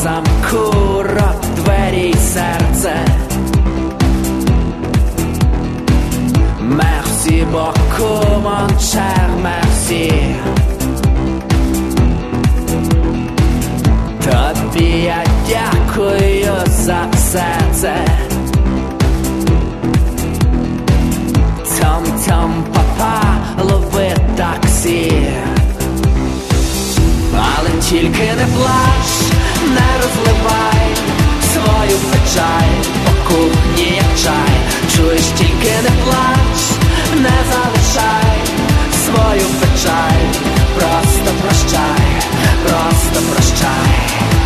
замку рот, двері й серце. Merci beaucoup, mon cher, merci. Тобі я дякую за все це. Тьом-тьом, папа, лови таксі. Але тільки не плач, не розливай свою печаль по кухні, як чай. Чуєш, тільки не плач, не залишай свою печаль. Просто прощай, просто прощай.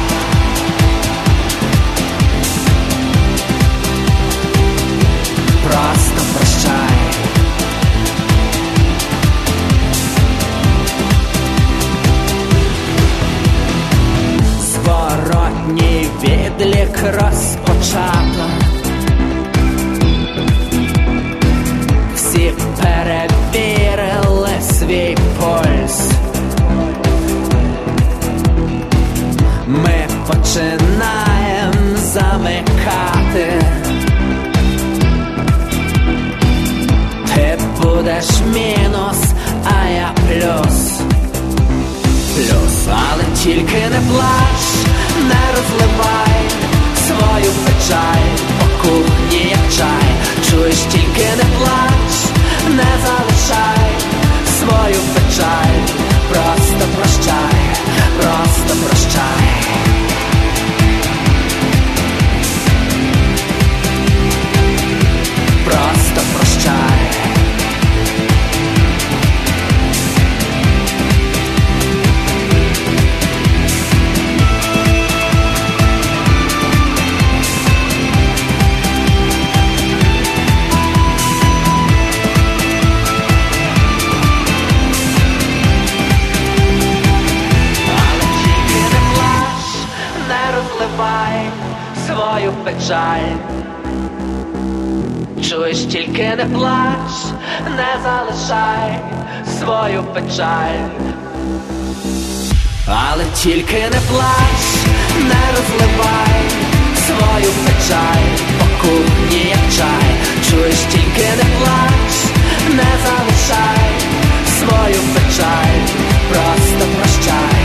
Просто прощай. Зворотній відлік розпочато. Всі перевірили свій пульс. Ми починаємо замикати. Ти будеш мінус, а я плюс. Але тільки не плач, не розливай свою печаль по кухні, як чай. Чуєш, тільки не плач, не залишай свою печаль. Просто прощай, просто прощай. Просто прощай. Свою печаль. Чуєш, тільки не плач, не залишай свою печаль. Але тільки не плач, не розливай свою печаль по кухні, як чай. Чуєш, тільки не плач, не залишай свою печаль. Просто прощай.